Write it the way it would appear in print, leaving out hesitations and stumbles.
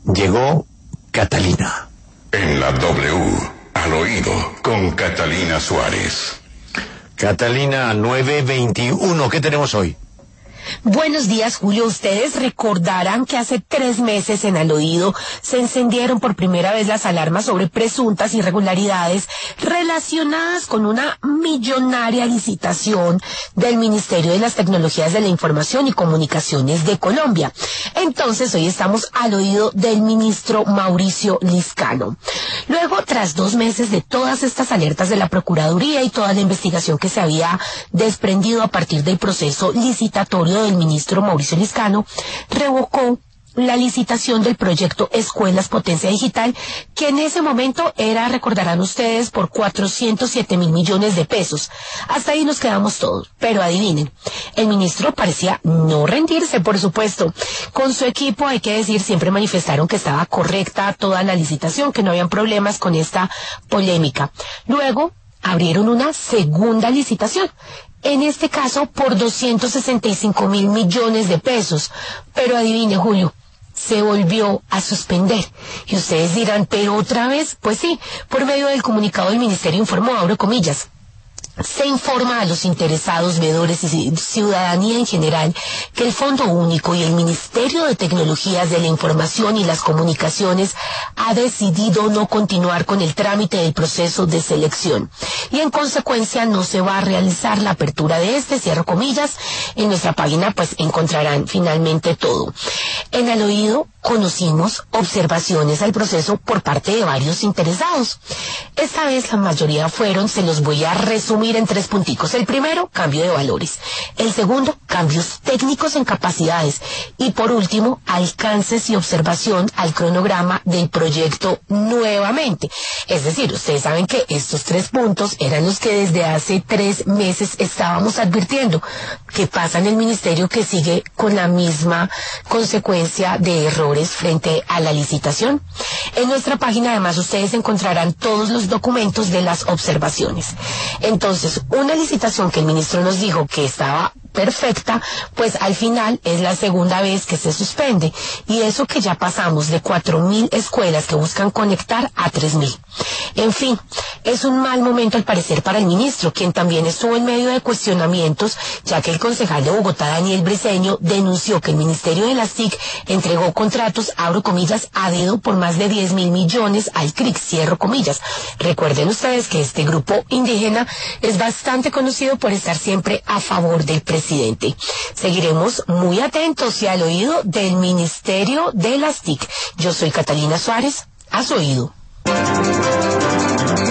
Llegó Catalina. En la W, al oído, con Catalina Suárez. Catalina 921, ¿qué tenemos hoy? Buenos días, Julio. Ustedes recordarán que hace 3 meses en Al Oído se encendieron por primera vez las alarmas sobre presuntas irregularidades relacionadas con una millonaria licitación del Ministerio de las Tecnologías de la Información y Comunicaciones de Colombia. Entonces, hoy estamos al oído del ministro Mauricio Liscano. Luego, tras 2 meses de todas estas alertas de la Procuraduría y toda la investigación que se había desprendido a partir del proceso licitatorio del ministro Mauricio Liscano, revocó la licitación del proyecto Escuelas Potencia Digital, que en ese momento era, recordarán ustedes, por 407.000 millones de pesos. Hasta ahí nos quedamos todos, pero adivinen, el ministro parecía no rendirse, por supuesto. Con su equipo, hay que decir, siempre manifestaron que estaba correcta toda la licitación, que no habían problemas con esta polémica. Luego, abrieron una segunda licitación, en este caso por 265.000 millones de pesos. Pero adivine, Julio, se volvió a suspender. Y ustedes dirán, ¿pero otra vez? Pues sí, por medio del comunicado del ministerio informó, abro comillas, se informa a los interesados, veedores y ciudadanía en general que el Fondo Único y el Ministerio de Tecnologías de la Información y las Comunicaciones ha decidido no continuar con el trámite del proceso de selección y en consecuencia no se va a realizar la apertura de cierro comillas. En nuestra página pues encontrarán finalmente todo. En Al Oído conocimos observaciones al proceso por parte de varios interesados. Esta vez la mayoría fueron, se los voy a resumir en 3 punticos. El primero, cambio de valores. El segundo, cambios técnicos en capacidades. Y por último, alcances y observación al cronograma del proyecto nuevamente. Es decir, ustedes saben que estos 3 puntos eran los que desde hace 3 meses estábamos advirtiendo. ¿Qué pasa en el ministerio que sigue con la misma consecuencia de errores frente a la licitación? En nuestra página además ustedes encontrarán todos los documentos de las observaciones. Entonces, una licitación que el ministro nos dijo que estaba perfecta, pues al final es la segunda vez que se suspende. Y eso que ya pasamos de 4.000 escuelas que buscan conectar a 3.000. En fin, es un mal momento al parecer para el ministro, quien también estuvo en medio de cuestionamientos, ya que el concejal de Bogotá, Daniel Briceño, denunció que el Ministerio de las TIC entregó contratos, abro comillas, a dedo por más de 10.000 millones al CRIC, cierro comillas. Recuerden ustedes que este grupo indígena es bastante conocido por estar siempre a favor del presidente. Seguiremos muy atentos y al oído del Ministerio de las TIC. Yo soy Catalina Suárez, a su oído.